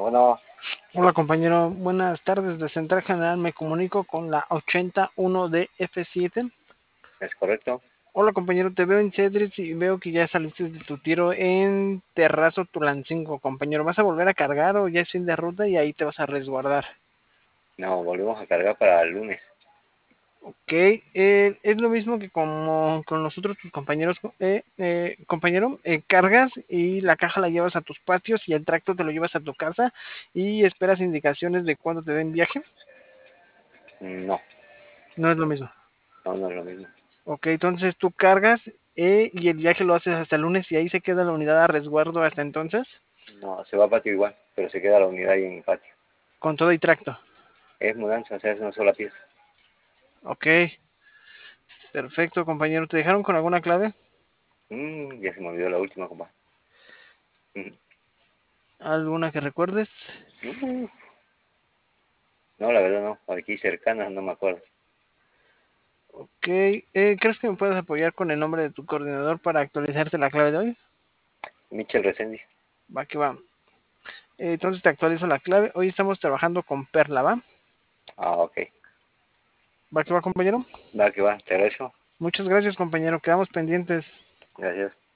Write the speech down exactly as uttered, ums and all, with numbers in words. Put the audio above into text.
Bueno, Hola compañero, buenas tardes. De Central General me comunico con la ochenta y uno de F siete. es correcto. Hola compañero, te veo en Cedric y veo que ya saliste de tu tiro en Terrazo Tulancingo. Compañero, ¿vas a volver a cargar o ya es fin de ruta y ahí te vas a resguardar? No, volvemos a cargar para el lunes. Ok, eh, es lo mismo que como con los otros tus compañeros, eh, eh, compañero, eh, cargas y la caja la llevas a tus patios y el tracto te lo llevas a tu casa y esperas indicaciones de cuándo te den viaje. No, No es lo mismo. no, no es lo mismo. Ok, entonces tú cargas eh, y el viaje lo haces hasta el lunes y ahí se queda la unidad a resguardo hasta entonces, No, se va a patio igual, pero se queda la unidad ahí en el patio. con todo y tracto. Es mudanza, o sea, es una sola pieza. Ok, perfecto, compañero. ¿Te dejaron con alguna clave? Mm, ya se me olvidó la última, compa. Mm, ¿Alguna que recuerdes? mm, no, la verdad no. Aquí cercanas no me acuerdo. Ok, eh, ¿crees que me puedes apoyar con el nombre de tu coordinador para actualizarte la clave de hoy? Michel Reséndiz. Va que va. Eh, entonces te actualizo la clave. Hoy estamos trabajando con Perla, ¿va? Ah, ok. Va que va, compañero. Va que va, te agradezco. Muchas gracias, compañero. Quedamos pendientes. Gracias.